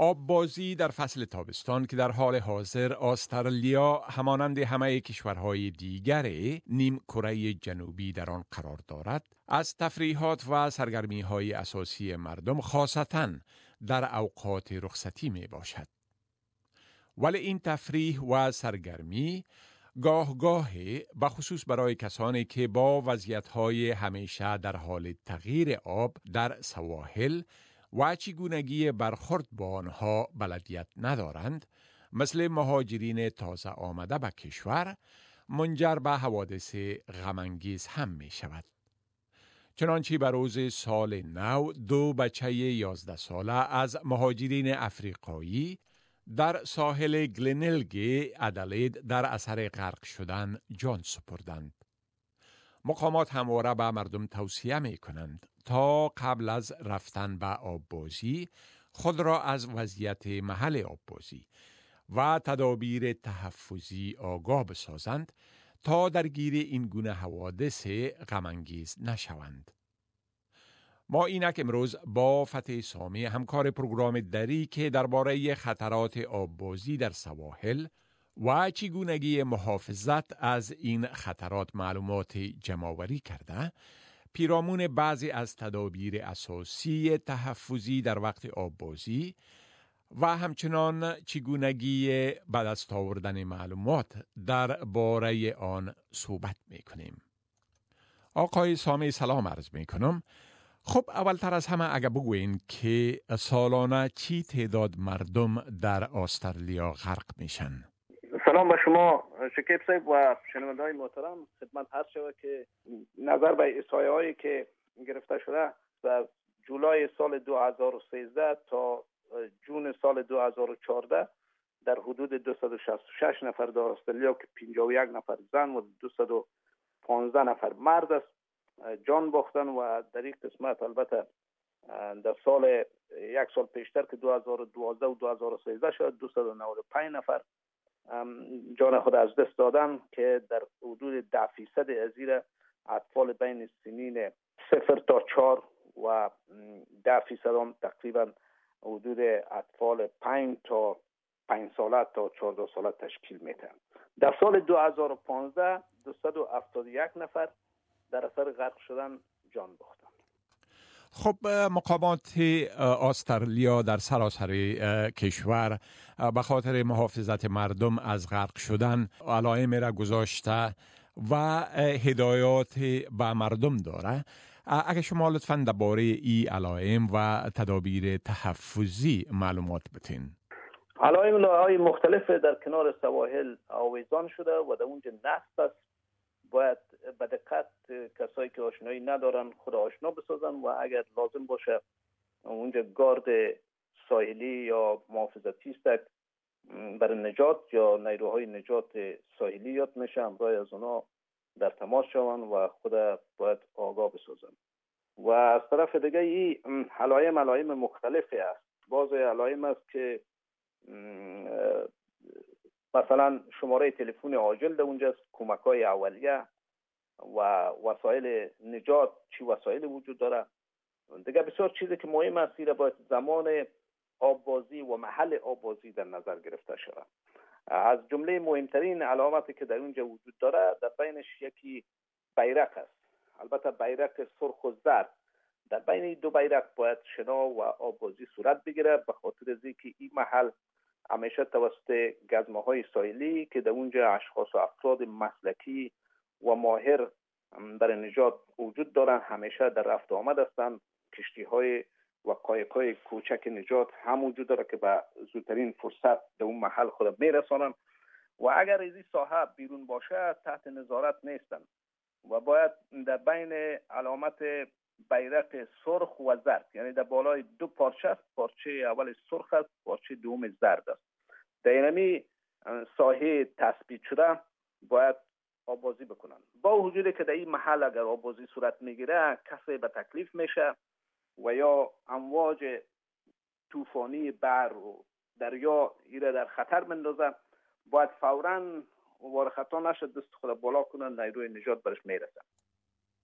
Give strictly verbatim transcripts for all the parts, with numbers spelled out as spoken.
آببازی در فصل تابستان که در حال حاضر استرالیا همانند همه کشورهای دیگر نیم کره جنوبی در آن قرار دارد، از تفریحات و سرگرمی‌های اساسی مردم خاصتاً در اوقات رخصتی می باشد. ولی این تفریح و سرگرمی گاه گاه بخصوص برای کسانی که با وضعیت‌های همیشه در حال تغییر آب در سواحل و چگونگی برخورد با آنها بلدیت ندارند، مثل مهاجرین تازه آمده به کشور، منجر به حوادث غم‌انگیز هم می شود. چنانچه به روز سال نو دو بچه یازده ساله از مهاجرین افریقایی در ساحل گلنلگ ادلید در اثر غرق شدن جان سپردند. مقامات همواره به مردم توصیه می کنند تا قبل از رفتن به آببازی خود را از وضعیت محل آببازی و تدابیر تحفظی آگاه بسازند تا درگیر این گونه حوادث غم‌انگیز نشوند. ما اینک امروز با فتح سامی همکار پروگرام دری که درباره خطرات آببازی در سواحل و چگونگی محافظت از این خطرات معلومات جمع‌آوری کرده، پیرامون بعضی از تدابیر اساسی تحفظی در وقت آببازی و همچنان چگونگی به دست آوردن معلومات درباره آن صحبت می‌کنیم. آقای سامی سلام عرض می‌کنم. خب اولتر از همه اگه بگوین که سالانه چی تعداد مردم در استرالیا غرق میشن؟ سلام به شما شکیب صاحب و شنونده‌های محترم. خدمت هست شود که نظر به احصایه هایی که گرفته شده در جولای سال دو هزار و سیزده تا جون سال دو هزار و چهارده در حدود دویست و شصت و شش نفر در استرالیا که پنجاه و یک نفر زن و دویست و پانزده نفر مرد است جان باختن و در این قسمت البته در سال یک سال پیشتر که دو هزار و دوازده و دو هزار و سیزده شد دویست و نود و پنج نفر جان خود از دست دادن که در حدود ده فیصد از این اطفال بین سنین صفر تا چهار و ده فیصد هم تقریبا حدود اطفال پنج تا پنج ساله تا چهارده ساله تشکیل میدن. در سال دو هزار و پانزده دویست و هفتاد و یک نفر در اثر غرق شدن جان باختند. خب مقامات استرالیا در سراسر کشور به خاطر محافظت مردم از غرق شدن علائم را گذاشته و هدایات به مردم داره. اگه شما لطفاً درباره این علائم و تدابیر تحفظی معلومات بتین. علائم های مختلف در کنار سواحل آویزان شده و در اونجا نصب است. باید به دقت کسایی که آشنایی ندارن خود آشنا بسازن و اگر لازم باشه اونجا گارد ساحلی یا محافظتی است برای نجات یا نیروهای نجات ساحلی یاد میشه، همراه از اونا در تماس شوند و خود باید آگاه بسازن. و از طرف دیگه این علائم علائم مختلفی است. بعضی علائم است که مثلا شماره تلفن عاجل در اونجاست، کمک‌های اولیه و وسایل نجات چی وسایل وجود داره. دیگه بسیار چیزی که مهم است را باید زمان آببازی و محل آببازی در نظر گرفته شود. از جمله مهمترین علاماتی که در اونجا وجود داره در بینش یکی بیرق است. البته بیرق سرخ و زرد. در بین دو بیرق باید شنا و آببازی صورت بگیره به خاطر از اینکه این محل همیشه توسط گزمه‌های ساحلی که در اونجا اشخاص و افراد مسلکی و ماهر در نجات وجود دارن همیشه در رفت و آمد هستند. کشتی‌های و قایق‌های کوچک نجات هم وجود داره که به زودترین فرصت در اون محل خود میرسانن و اگر از این ساحه بیرون باشه تحت نظارت نیستن و باید در بین علامت بیرق سرخ و زرد، یعنی در بالای دو پارچه است، پارچه اول سرخ است، پارچه دوم زرد است، در اینمی ساحه تثبیت شده باید آببازی بکنن. با وجودی که در این محل اگر آببازی صورت میگیره کسی به تکلیف میشه و یا امواج طوفانی بحر و دریا ایره در خطر مندازه، باید فوراً وارد خطا نشد دست خود بالا کنن، نیروی نجات برش میرسه.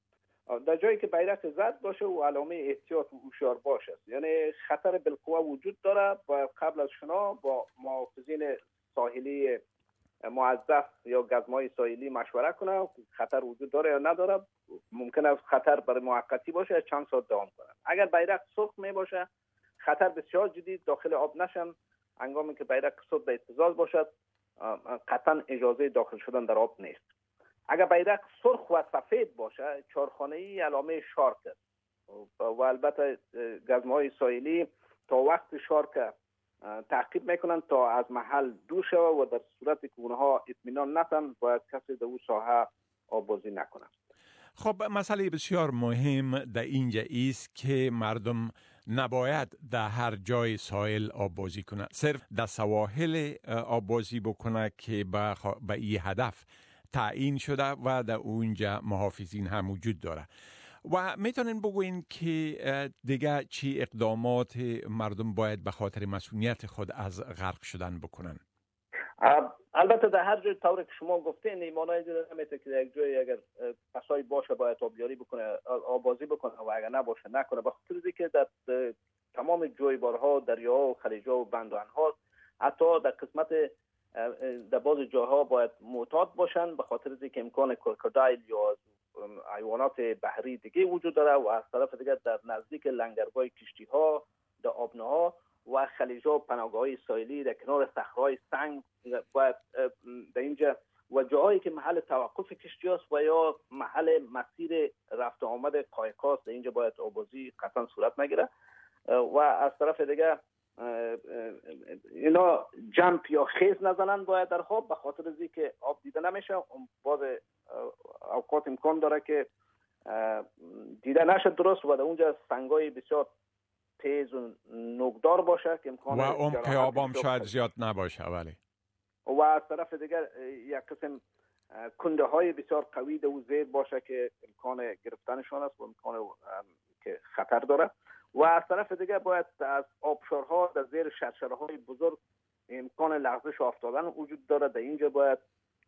در جایی که بیرق زرد باشه و علامه احتیاط و هوشیار باشه، یعنی خطر بالقوه وجود داره و قبل از شنا با محافظین ساحلی موظف یا گزمای ساحلی مشوره کنه خطر وجود داره یا نداره. ممکن است خطر برای موقتی باشه، چند ساعت دوام کنه. اگر بیرق سرخ می باشه خطر بسیار جدی، داخل آب نشن. هنگامی که بیرق سرخ به اهتزاز باشد قطعا اجازه داخل شدن در آب نیست. اگر بیرق سرخ و سفید باشه چهارخانه‌ای علامه شارک است و البته گزمه‌های ساحلی تا وقت شارک تعقیب میکنن تا از محل دور شود و در صورتی که اونها اطمینان نتن باید کسی در اون ساحه آبازی نکنه. خب مسئله بسیار مهم در اینجا است که مردم نباید در هر جای ساحل آبازی کنه، صرف در سواحل آبازی بکنه که به خ... به این هدف تعیین شده و در اونجا محافظین هم وجود داره. و میتونین بگوین که دیگه چی اقدامات مردم باید به خاطر مسئولیت خود از غرق شدن بکنن؟ البته در هر جای طور که شما گفتین ایمانایی دیده نمیشه که یک جای اگر پسای باشه باید آبیاری بکنه، آبازی بکنه و اگر نباشه نکنه. به خاطر اینکه در تمام جویبارها، دریاها و خلیج‌ها و بندانها حتی در قسمت در بعض جاها باید معتاد باشن به خاطر اینکه امکان کروکودایل یا حیوانات بحری دیگه وجود داره و از طرف دیگه در نزدیک لنگرگاه کشتی‌ها، در آبنه‌ها و خلیج‌ها و پناهگاه‌های ساحلی در کنار صخره‌های سنگ باید در اینجا و جاهایی که محل توقف کشتی است و یا محل مسیر رفت آمد قایق‌هاست در اینجا باید آبازی قطعا صورت نگیره. و از طرف دیگه اینا جمپ یا خیز نزنن باید در خواب به خاطر از اینکه آب دیده نمیشه. بعض اوقات امکان داره که دیده نشه درست و در اونجا سنگای بسیار تیز و نوکدار باشه که امکان و عمق آب هم شاید زیاد نباشه. ولی و از طرف دیگر یک قسم کنده های بسیار قوی در زیر باشه که امکان گرفتنشان است و امکان که خطر داره. و از طرف دیگر باید از آبشارها در زیر شرشره‌های بزرگ امکان لغزش افتادن وجود داره. در اینجا باید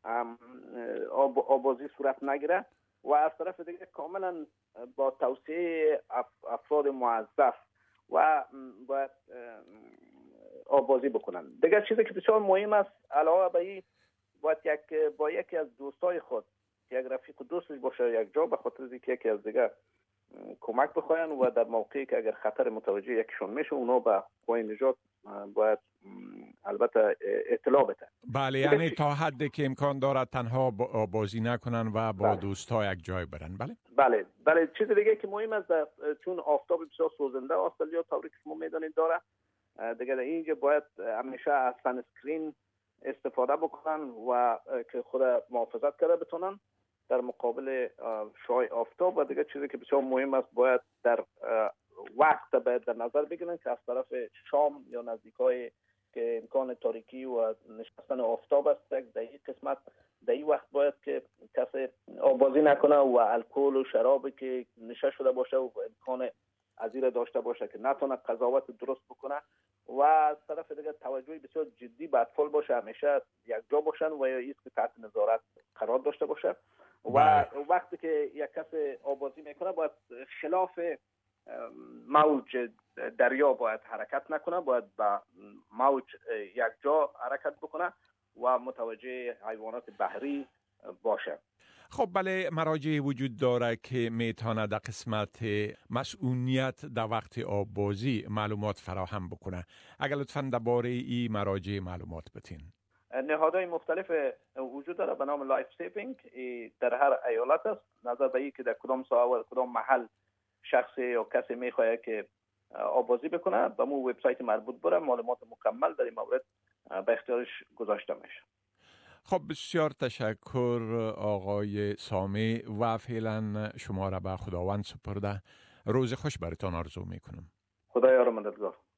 آب آبازی صورت نگیره. و از طرف دیگر کاملا با توصیه افراد موظف و باید آبازی بکنن. دیگر چیزی که بسیار مهم است علاوه بر این باید یک با یکی از دوستای خود یک رفیق دوستش باشه یک جا به خاطر اینکه یکی از دیگر کمک بخواین و در موقعی که اگر خطر متوجه یکشون میشه اونا به قوای نجات باید البته اطلاع بدن. بله، یعنی تا حدی که امکان دارد تنها بازی نکنن و با بله. دوستها یک جای برن. بله بله بله چیز دیگه که مهم است چون آفتاب بسیار سوزنده استرالیا طوری که شما میدونید داره دیگه اینجا باید همیشه از سن اسکرین استفاده بکنن و که خود محافظت کرده بتونن در مقابل شعاع آفتاب. و دیگه چیزی که بسیار مهم است باید در وقت باید در نظر بگیرن که از طرف شام یا نزدیکای که امکان تاریکی و نشستن آفتاب است در این قسمت در این وقت باید که کسی آبازی نکنه و الکل و شرابی که نشه شده باشه و امکان ازیر داشته باشه که نتونه قضاوت درست بکنه. و از طرف دیگه توجه بسیار جدی به اطفال باشه، همیشه یک جا باشن و یا ایست که تحت نظارت قرار داشته باشه. و وقتی که یک کس آبازی میکنه باید خلاف موج دریا باید حرکت نکنه، باید با موج یک جا حرکت بکنه و متوجه حیوانات بحری باشه. خب بله، مراجع وجود داره که میتونه در قسمت مسئولیت در وقت آبازی معلومات فراهم بکنه. اگر لطفاً درباره این مراجع معلومات بتین. نهادهای مختلف وجود داره به نام لایف سیوینگ در هر ایالت است. نظر به این که در کدام ساحه و کدام محل شخصی یا کسی میخواد که آبازی بکنه به مو وبسایت مربوط بره معلومات مکمل در این مورد به اختیارش گذاشته میشه. خب بسیار تشکر آقای سامی و فعلا شما را به خداوند سپرده. روز خوش براتان آرزو میکنم. خدایا را مددگار.